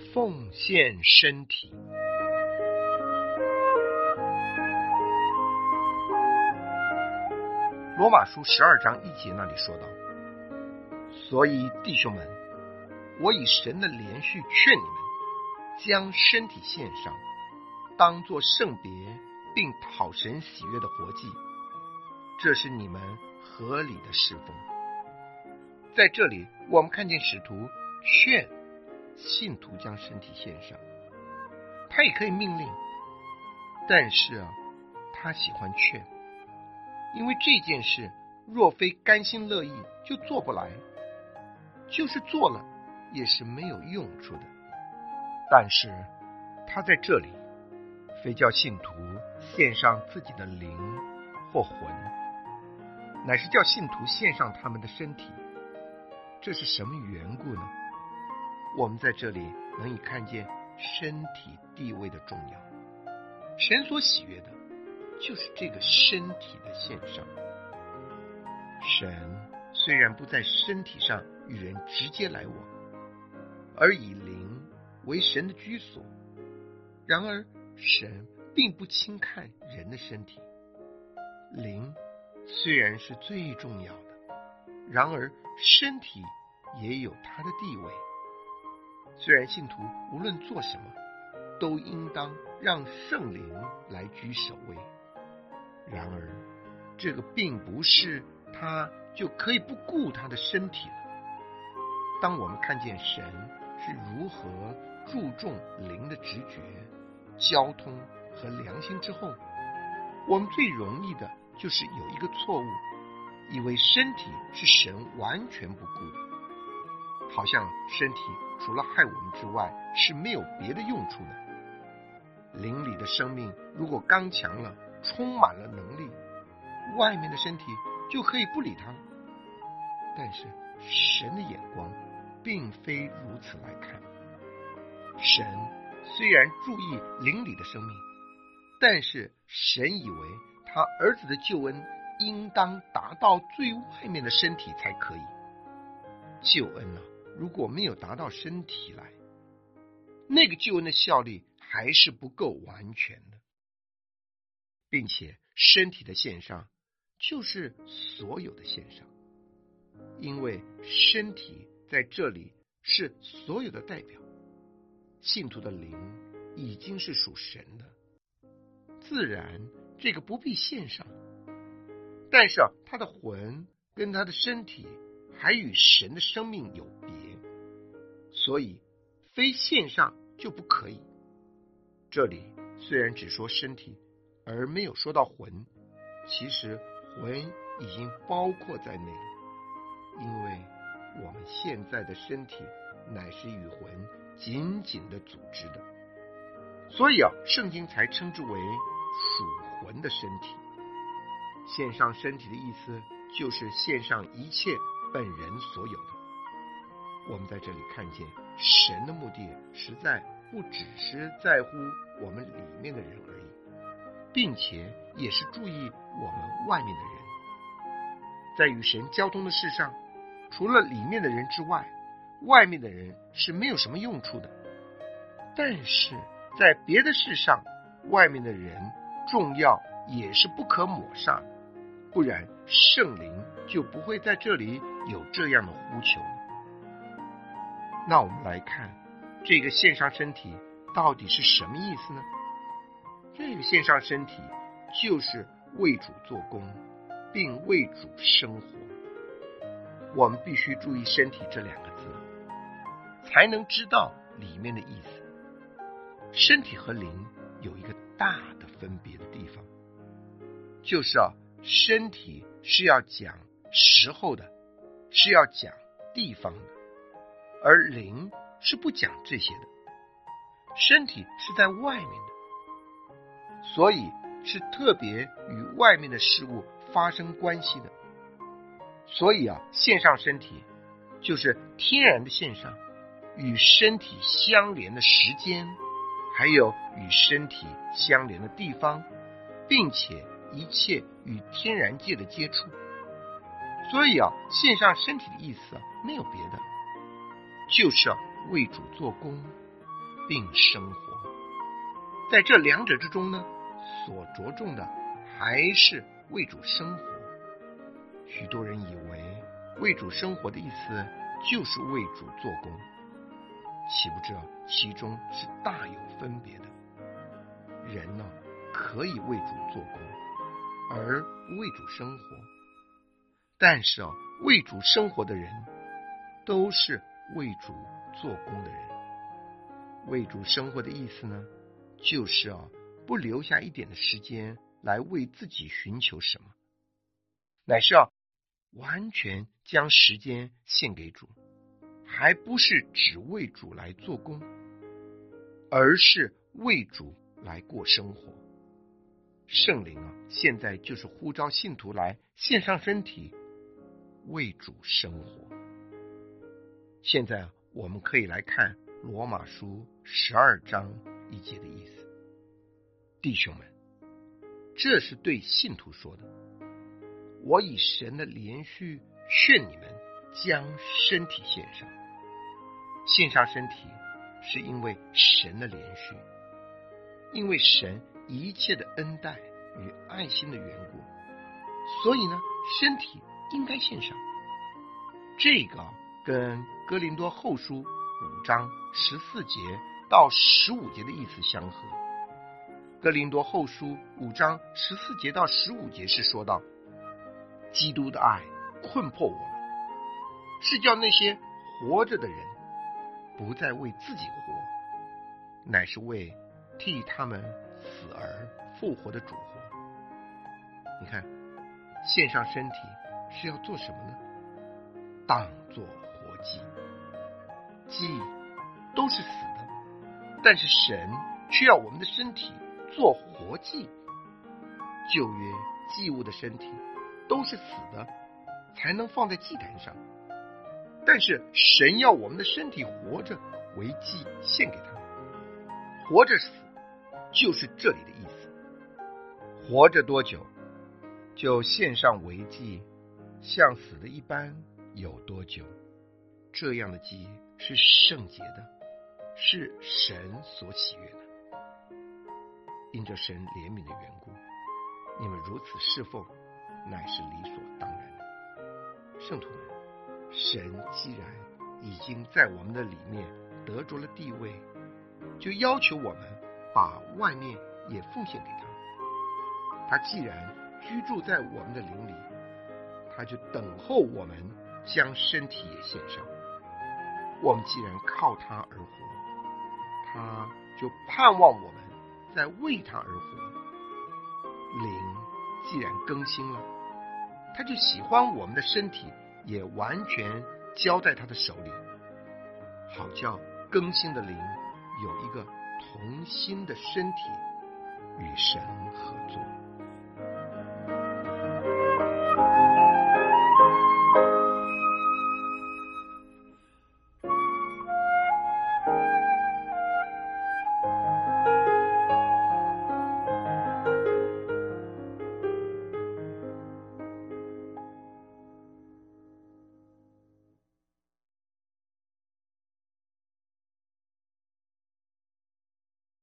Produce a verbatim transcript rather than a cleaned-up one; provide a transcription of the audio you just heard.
奉献身体。罗马书十二章一节那里说道，所以弟兄们，我以神的连续劝你们，将身体献上，当作圣别并讨神喜悦的活祭，这是你们合理的侍奉。在这里我们看见使徒劝信徒将身体献上，他也可以命令，但是啊，他喜欢劝，因为这件事若非甘心乐意就做不来，就是做了也是没有用处的。但是他在这里非叫信徒献上自己的灵或魂，乃是叫信徒献上他们的身体。这是什么缘故呢？我们在这里能以看见身体地位的重要。神所喜悦的就是这个身体的献上。神虽然不在身体上与人直接来往，而以灵为神的居所，然而神并不轻看人的身体。灵虽然是最重要的，然而身体也有它的地位。虽然信徒无论做什么都应当让圣灵来居首位，然而这个并不是他就可以不顾他的身体了。当我们看见神是如何注重灵的直觉、交通和良心之后，我们最容易的就是有一个错误，以为身体是神完全不顾的，好像身体除了害我们之外是没有别的用处的。灵里的生命如果刚强了，充满了能力，外面的身体就可以不理它。但是神的眼光并非如此来看。神虽然注意灵里的生命，但是神以为他儿子的救恩应当达到最外面的身体才可以。救恩啊，如果没有达到身体来，那个救恩的效力还是不够完全的。并且身体的献上就是所有的献上，因为身体在这里是所有的代表。信徒的灵已经是属神的，自然这个不必献上，但是啊，他的魂跟他的身体还与神的生命有别，所以非献上就不可以。这里虽然只说身体而没有说到魂，其实魂已经包括在内了，因为我们现在的身体乃是与魂紧紧的组织的，所以啊，圣经才称之为属魂的身体。献上身体的意思就是献上一切本人所有的。我们在这里看见神的目的实在不只是在乎我们里面的人而已，并且也是注意我们外面的人。在与神交通的事上，除了里面的人之外，外面的人是没有什么用处的。但是在别的事上，外面的人重要也是不可抹杀，不然圣灵就不会在这里有这样的呼求。那我们来看这个献上身体到底是什么意思呢？这个献上身体就是为主做工，并为主生活。我们必须注意身体这两个字，才能知道里面的意思。身体和灵有一个大的分别的地方，就是啊，身体是要讲时候的，是要讲地方的，而灵是不讲这些的。身体是在外面的，所以是特别与外面的事物发生关系的。所以啊，献上身体就是天然的献上，与身体相连的时间，还有与身体相连的地方，并且一切与天然界的接触。所以啊，献上身体的意思啊，没有别的，就是啊为主做工， 并生活。在这两者之中呢，所着重的还是为主生活。许多人以为为主生活的意思就是为主做工，岂不知其中是大有分别的。人呢，可以为主做工，而为主生活。但是啊，为主生活的人都是为主做工的人。为主生活的意思呢，就是啊，不留下一点的时间来为自己寻求什么，乃是啊，完全将时间献给主，还不是只为主来做工，而是为主来过生活。圣灵啊，现在就是呼召信徒来献上身体，为主生活。现在啊，我们可以来看罗马书十二章一节的意思。弟兄们，这是对信徒说的，我以神的连续劝你们将身体献上。献上身体是因为神的连续，因为神一切的恩待与爱心的缘故，所以呢，身体应该献上。这个跟哥林多后书五章十四节到十五节的意思相合。哥林多后书五章十四节到十五节是说到，基督的爱困迫我们，是叫那些活着的人不再为自己活，乃是为替他们死而复活的主活。你看，献上身体是要做什么呢？当作活祭。祭都是死的，但是神却要我们的身体做活祭。旧约祭物的身体都是死的，才能放在祭坛上，但是神要我们的身体活着为祭献给他。活着死就是这里的意思。活着多久就献上为祭，像死的一般有多久。这样的祭是圣洁的，是神所喜悦的。因着神怜悯的缘故，你们如此侍奉，乃是理所当然的。圣徒们，神既然已经在我们的里面得着了地位，就要求我们把外面也奉献给他。他既然居住在我们的灵里，他就等候我们将身体也献上。我们既然靠他而活，他就盼望我们在为他而活。灵既然更新了，他就喜欢我们的身体也完全交在他的手里，好叫更新的灵有一个同心的身体与神合作。